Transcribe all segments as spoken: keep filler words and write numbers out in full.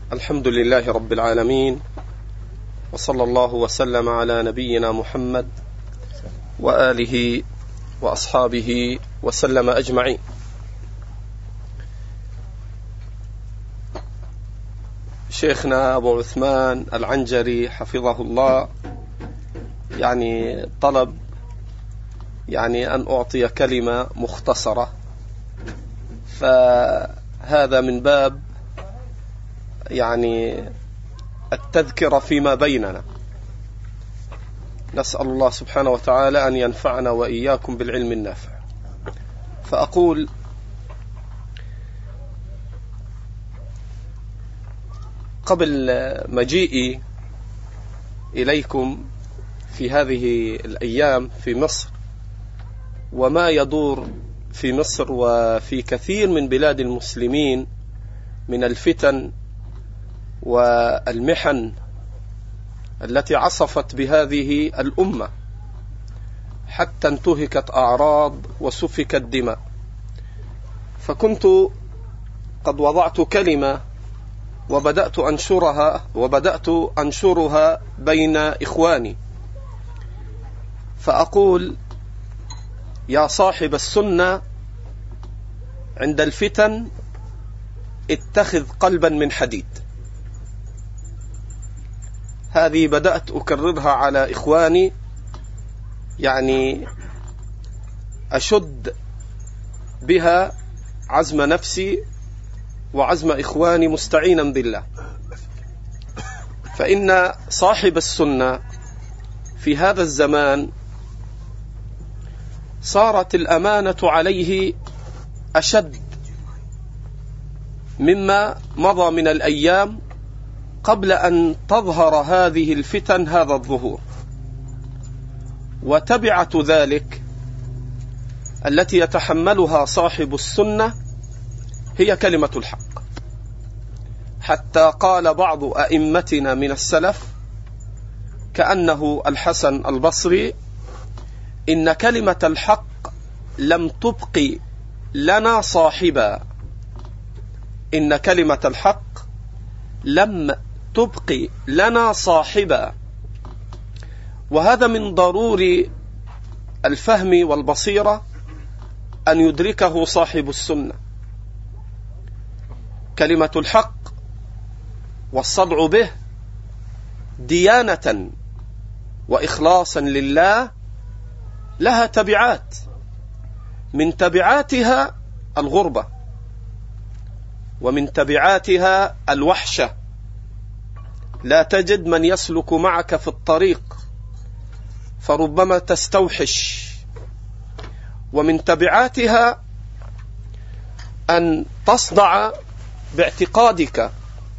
الحمد لله رب العالمين، وصلى الله وسلم على نبينا محمد وآله وأصحابه وسلم أجمعين. شيخنا أبو عثمان العنجري حفظه الله يعني طلب يعني أن أعطي كلمة مختصرة، فهذا من باب يعني التذكرة فيما بيننا. نسأل الله سبحانه وتعالى أن ينفعنا وإياكم بالعلم النافع. فأقول: قبل مجيئي إليكم في هذه الأيام في مصر وما يدور في مصر وفي كثير من بلاد المسلمين من الفتن والمحن التي عصفت بهذه الأمة حتى انتهكت أعراض وسفكت دماء، فكنت قد وضعت كلمة وبدأت أنشرها وبدأت أنشرها بين إخواني، فأقول: يا صاحب السنة، عند الفتن اتخذ قلبا من حديد. هذه بدأت أكررها على إخواني، يعني أشد بها عزم نفسي وعزم إخواني مستعينا بالله، فإن صاحب السنة في هذا الزمان صارت الأمانة عليه أشد مما مضى من الأيام قبل أن تظهر هذه الفتن هذا الظهور. وتبعة ذلك التي يتحملها صاحب السنة هي كلمة الحق، حتى قال بعض أئمتنا من السلف كأنه الحسن البصري: إن كلمة الحق لم تبق لنا صاحبا. إن كلمة الحق لم تبق لنا صاحبا. وهذا من ضروري الفهم والبصيرة أن يدركه صاحب السنة. كلمة الحق والصدع به ديانة وإخلاصا لله لها تبعات، من تبعاتها الغربة، ومن تبعاتها الوحشة، لا تجد من يسلك معك في الطريق فربما تستوحش. ومن تبعاتها أن تصدع باعتقادك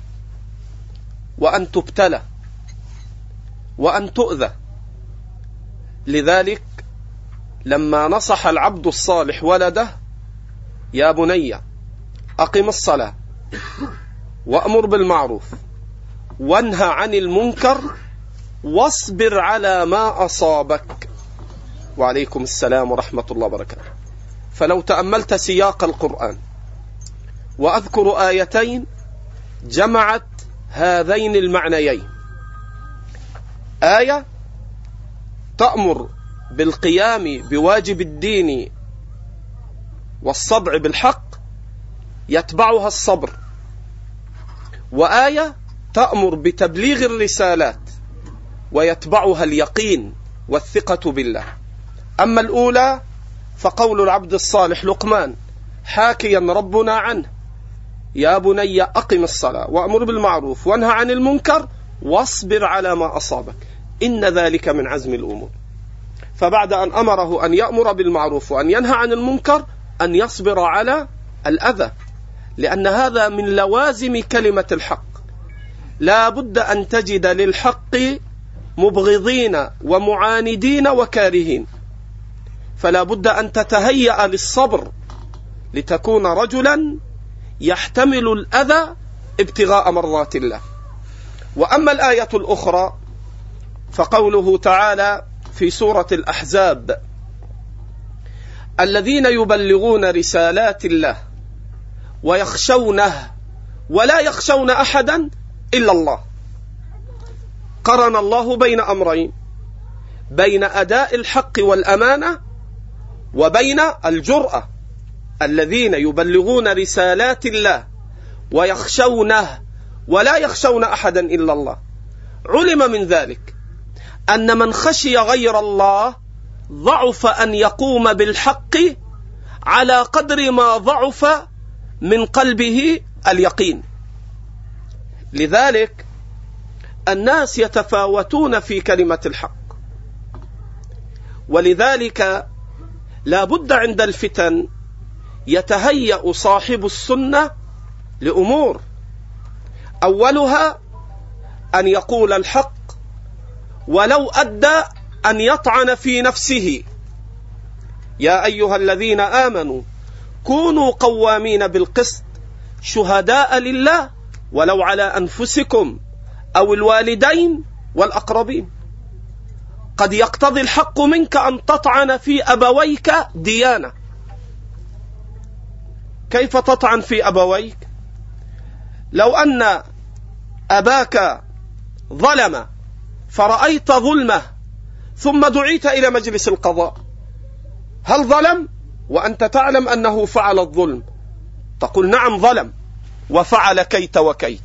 وأن تبتلى وأن تؤذى. لذلك لما نصح العبد الصالح ولده: يا بني أقم الصلاة وأمر بالمعروف وانهى عن المنكر واصبر على ما أصابك. وعليكم السلام ورحمة الله وبركاته. فلو تأملت سياق القرآن وأذكر آيتين جمعت هذين المعنيين: آية تأمر بالقيام بواجب الدين والصدع بالحق يتبعها الصبر، وآية تأمر بتبليغ الرسالات ويتبعها اليقين والثقة بالله. أما الأولى فقول العبد الصالح لقمان حاكيا ربنا عنه: يا بني أقم الصلاة وأمر بالمعروف وانهى عن المنكر واصبر على ما أصابك إن ذلك من عزم الأمور. فبعد أن أمره أن يأمر بالمعروف وأن ينهى عن المنكر أن يصبر على الأذى، لأن هذا من لوازم كلمة الحق. لا بد أن تجد للحق مبغضين ومعاندين وكارهين، فلا بد أن تتهيأ للصبر لتكون رجلا يحتمل الأذى ابتغاء مرضات الله. وأما الآية الأخرى فقوله تعالى في سورة الأحزاب: الذين يبلغون رسالات الله ويخشونه ولا يخشون أحدا إلا الله. قرن الله بين أمرين: بين أداء الحق والأمانة وبين الجرأة، الذين يبلغون رسالات الله ويخشونه ولا يخشون أحدا إلا الله. علم من ذلك أن من خشي غير الله ضعف أن يقوم بالحق على قدر ما ضعف من قلبه اليقين. لذلك الناس يتفاوتون في كلمة الحق، ولذلك لا بد عند الفتن يتهيأ صاحب السنة لأمور، أولها أن يقول الحق ولو أدى أن يطعن في نفسه. يا أيها الذين آمنوا كونوا قوامين بالقسط شهداء لله ولو على أنفسكم أو الوالدين والأقربين. قد يقتضي الحق منك أن تطعن في أبويك ديانة. كيف تطعن في أبويك؟ لو أن أباك ظلم فرأيت ظلمه ثم دعيت إلى مجلس القضاء، هل ظلم وأنت تعلم أنه فعل الظلم؟ تقول نعم ظلم وفعل كيت وكيت.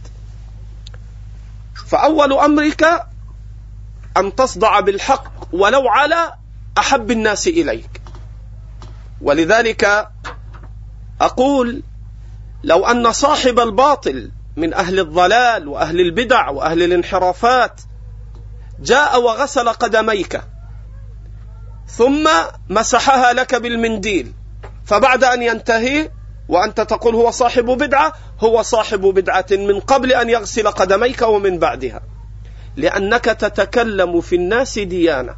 فأول أمرك أن تصدع بالحق ولو على أحب الناس إليك. ولذلك أقول لو أن صاحب الباطل من أهل الضلال وأهل البدع وأهل الانحرافات جاء وغسل قدميك ثم مسحها لك بالمنديل، فبعد أن ينتهي وأنت تقول هو صاحب بدعة، هو صاحب بدعة من قبل أن يغسل قدميك ومن بعدها، لأنك تتكلم في الناس ديانة،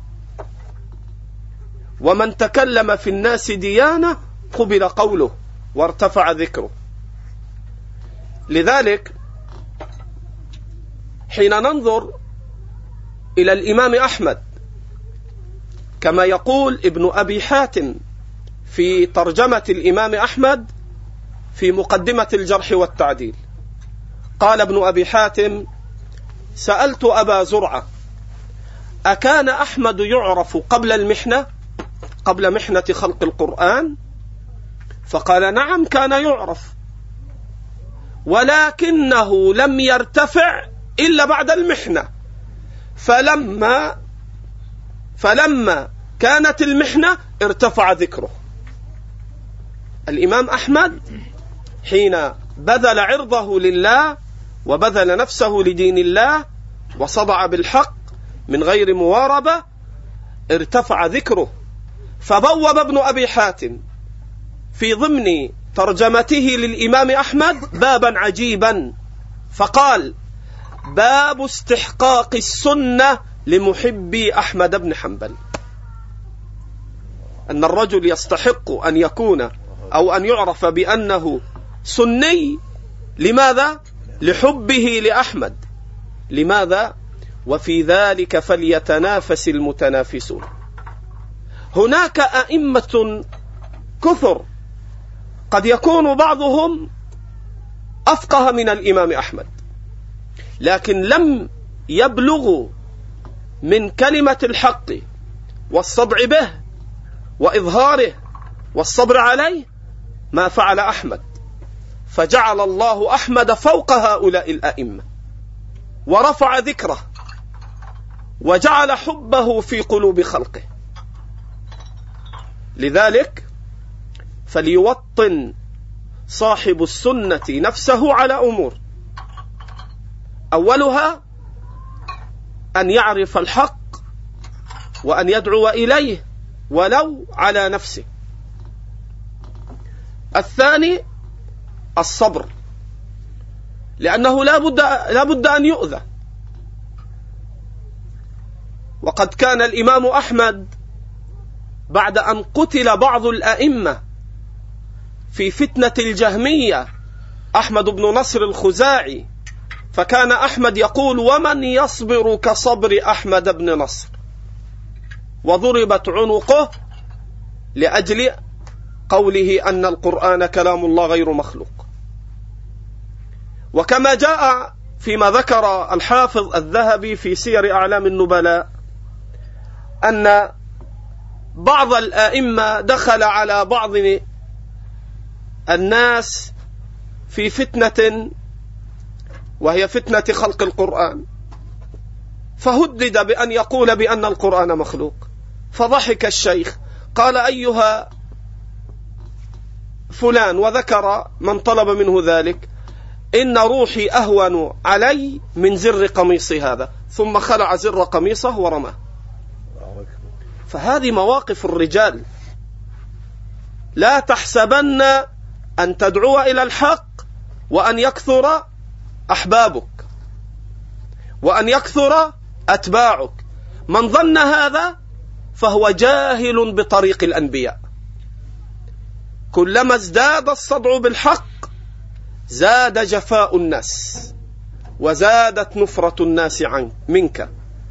ومن تكلم في الناس ديانة قبل قوله وارتفع ذكره. لذلك حين ننظر إلى الإمام أحمد كما يقول ابن أبي حاتم في ترجمة الإمام أحمد في مقدمة الجرح والتعديل، قال ابن أبي حاتم: سألت أبا زرعة أكان أحمد يعرف قبل المحنة، قبل محنة خلق القرآن؟ فقال: نعم كان يعرف، ولكنه لم يرتفع إلا بعد المحنة، فلما فلما كانت المحنة ارتفع ذكره. الإمام أحمد حين بذل عرضه لله وبذل نفسه لدين الله وصدع بالحق من غير مواربة ارتفع ذكره. فبوب ابن أبي حاتم في ضمن ترجمته للإمام أحمد بابا عجيبا، فقال: باب استحقاق السنة لمحبي أحمد بن حنبل. أن الرجل يستحق أن يكون أو أن يعرف بأنه سني. لماذا؟ لحبه لأحمد. لماذا؟ وفي ذلك فليتنافس المتنافسون. هناك أئمة كثر قد يكون بعضهم أفقه من الإمام أحمد، لكن لم يبلغوا من كلمة الحق والصدع به وإظهاره والصبر عليه ما فعل أحمد، فجعل الله أحمد فوق هؤلاء الأئمة ورفع ذكره وجعل حبه في قلوب خلقه. لذلك فليوطن صاحب السنة نفسه على أمور، أولها أن يعرف الحق وأن يدعو إليه ولو على نفسه. الثاني الصبر، لأنه لا بد, لا بد أن يؤذى. وقد كان الإمام أحمد بعد أن قتل بعض الأئمة في فتنة الجهمية، أحمد بن نصر الخزاعي، فكان أحمد يقول: ومن يصبر كصبر أحمد بن نصر، وضربت عنقه لأجل قوله أن القرآن كلام الله غير مخلوق. وكما جاء فيما ذكر الحافظ الذهبي في سير أعلام النبلاء أن بعض الآئمة دخل على بعض الناس في فتنة وهي فتنة خلق القرآن، فهدد بأن يقول بأن القرآن مخلوق، فضحك الشيخ قال: أيها فلان، وذكر من طلب منه ذلك، إن روحي أهون علي من زر قميصي هذا، ثم خلع زر قميصه ورماه. فهذه مواقف الرجال. لا تحسبن أن تدعو إلى الحق وأن يكثر أحبابك وأن يكثر أتباعك. من ظن هذا فهو جاهل بطريق الأنبياء. كلما ازداد الصدع بالحق زاد جفاء الناس وزادت نفرة الناس عنك منك،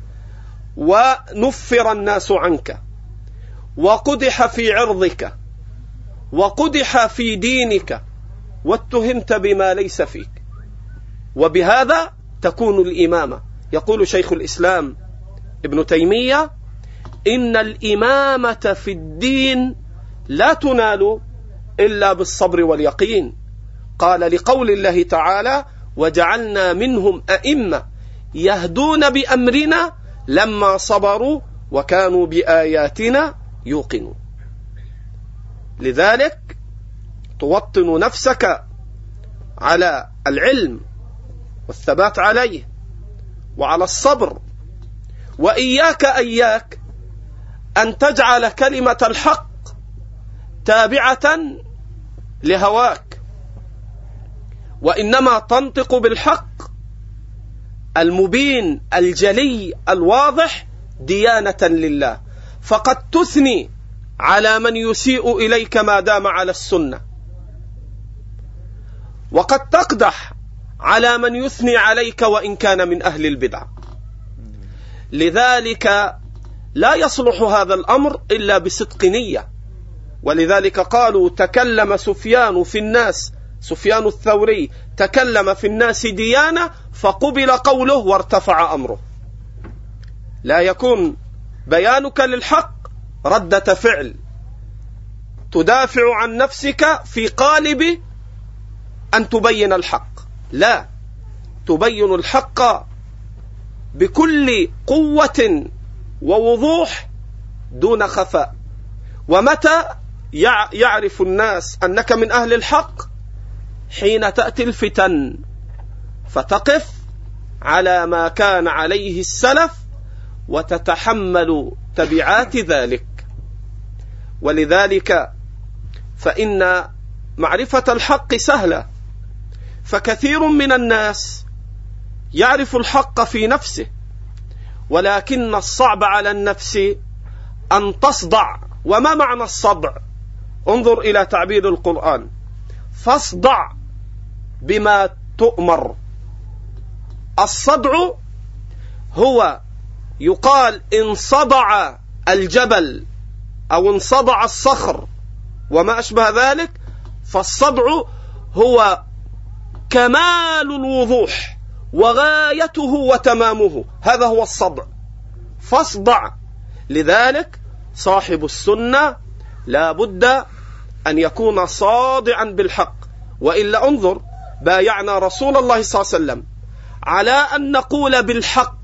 ونفر الناس عنك، وقدح في عرضك، وقدح في دينك، واتهمت بما ليس فيك، وبهذا تكون الإمامة. يقول شيخ الإسلام ابن تيمية: إن الإمامة في الدين لا تنال إلا بالصبر واليقين. قال لقول الله تعالى: وجعلنا منهم أئمة يهدون بأمرنا لما صبروا وكانوا بآياتنا يوقنون. لذلك توطن نفسك على العلم والثبات عليه وعلى الصبر، وإياك إياك أن تجعل كلمة الحق تابعة لهواك، وإنما تنطق بالحق المبين الجلي الواضح ديانة لله. فقد تثني على من يسيء إليك ما دام على السنة، وقد تقدح على من يثني عليك وإن كان من أهل البدع. لذلك لا يصلح هذا الأمر إلا بصدق نية. ولذلك قالوا: تكلم سفيان في الناس، سفيان الثوري تكلم في الناس ديانة فقبل قوله وارتفع أمره. لا يكون بيانك للحق ردة فعل تدافع عن نفسك في قالب أن تبين الحق، لا، تبين الحق بكل قوة ووضوح دون خفاء. ومتى يعرف الناس أنك من أهل الحق؟ حين تأتي الفتن فتقف على ما كان عليه السلف وتتحمل تبعات ذلك. ولذلك فإن معرفة الحق سهلة، فكثير من الناس يعرف الحق في نفسه، ولكن الصعب على النفس أن تصدع. وما معنى الصدع؟ انظر إلى تعبير القرآن: فاصدع بما تؤمر. الصدع هو يقال إن صدع الجبل أو انصدع الصخر وما أشبه ذلك، فالصدع هو كمال الوضوح وغايته وتمامه، هذا هو الصدع، فاصدع. لذلك صاحب السنة لا بد أن يكون صادعا بالحق، وإلا انظر، بايعنا رسول الله صلى الله عليه وسلم على أن نقول بالحق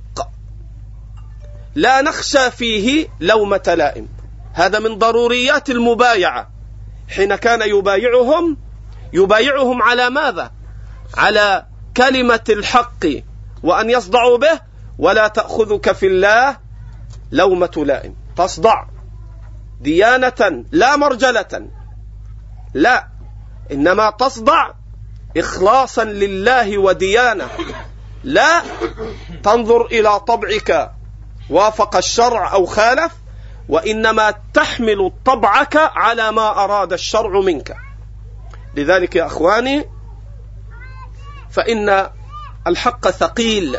لا نخشى فيه لومة لائم. هذا من ضروريات المبايعة. حين كان يبايعهم يبايعهم على ماذا؟ على كلمة الحق وأن يصدعوا به، ولا تأخذك في الله لومة لائم. تصدع ديانة لا مرجلة، لا، إنما تصدع إخلاصا لله وديانة. لا تنظر إلى طبعك وافق الشرع أو خالف، وإنما تحمل طبعك على ما أراد الشرع منك. لذلك يا أخواني، فإن الحق ثقيل،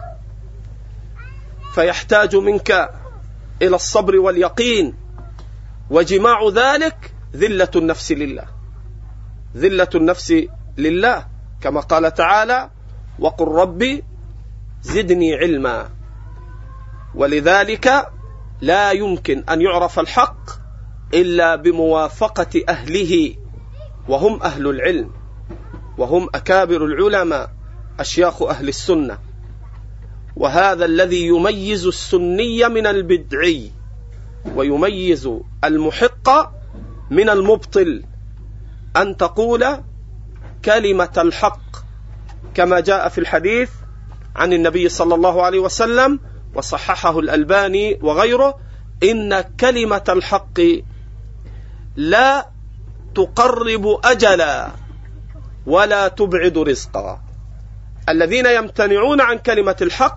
فيحتاج منك إلى الصبر واليقين، وجماع ذلك ذلة النفس لله، ذلة النفس لله، كما قال تعالى: وقل ربي زدني علما. ولذلك لا يمكن أن يعرف الحق إلا بموافقة أهله، وهم أهل العلم، وهم أكابر العلماء أشياخ أهل السنة. وهذا الذي يميز السني من البدعي، ويميز المحق من المبطل، أن تقول كلمة الحق كما جاء في الحديث عن النبي صلى الله عليه وسلم وصححه الألباني وغيره: إن كلمة الحق لا تقرب أجلا ولا تبعد رزقا. الذين يمتنعون عن كلمة الحق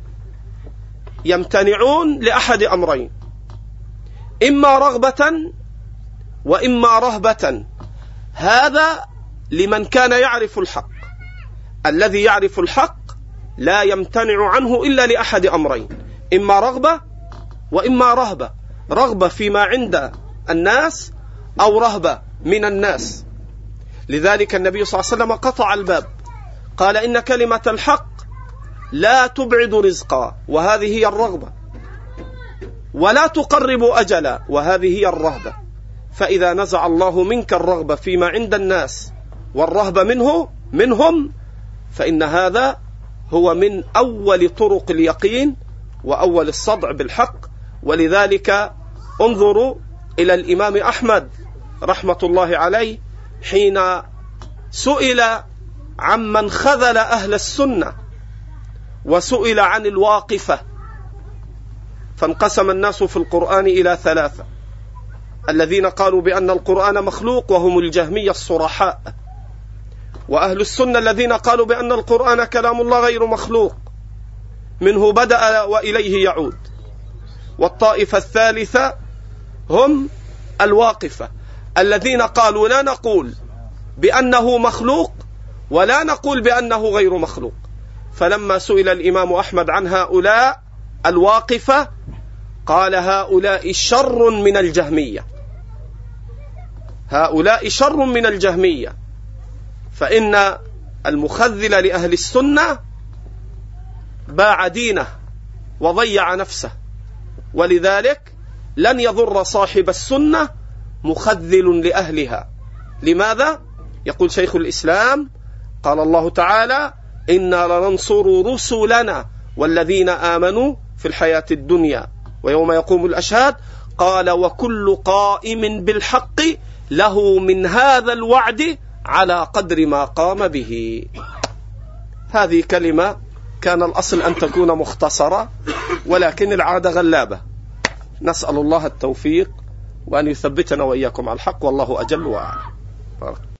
يمتنعون لأحد أمرين: إما رغبة وإما رهبة. هذا لمن كان يعرف الحق. الذي يعرف الحق لا يمتنع عنه إلا لأحد أمرين: إما رغبة وإما رهبة. رغبة فيما عند الناس أو رهبة من الناس. لذلك النبي صلى الله عليه وسلم قطع الباب، قال: إن كلمة الحق لا تبعد رزقا، وهذه هي الرغبة، ولا تقرب أجلا، وهذه هي الرهبة. فإذا نزع الله منك الرغبة فيما عند الناس والرهبة منه منهم، فإن هذا هو من أول طرق اليقين وأول الصدع بالحق. ولذلك انظروا إلى الإمام أحمد رحمة الله عليه حين سئل عمن خذل أهل السنة وسئل عن الواقفة، فانقسم الناس في القرآن إلى ثلاثة: الذين قالوا بأن القرآن مخلوق وهم الجهمية الصرحاء، وأهل السنة الذين قالوا بأن القرآن كلام الله غير مخلوق منه بدأ وإليه يعود، والطائفة الثالثة هم الواقفة الذين قالوا لا نقول بأنه مخلوق ولا نقول بأنه غير مخلوق. فلما سئل الإمام أحمد عن هؤلاء الواقفة قال: هؤلاء شر من الجهمية، هؤلاء شر من الجهمية. فإن المخذل لأهل السنة باع دينه وضيع نفسه، ولذلك لن يضر صاحب السنة مخذل لأهلها. لماذا؟ يقول شيخ الإسلام: قال الله تعالى: إنا لننصر رسلنا والذين آمنوا في الحياة الدنيا ويوم يقوم الأشهاد. قال: وكل قائم بالحق له من هذا الوعد على قدر ما قام به. هذه كلمة كان الأصل أن تكون مختصرة، ولكن العادة غلابة. نسأل الله التوفيق وأن يثبتنا وإياكم على الحق، والله أجل وأعلم.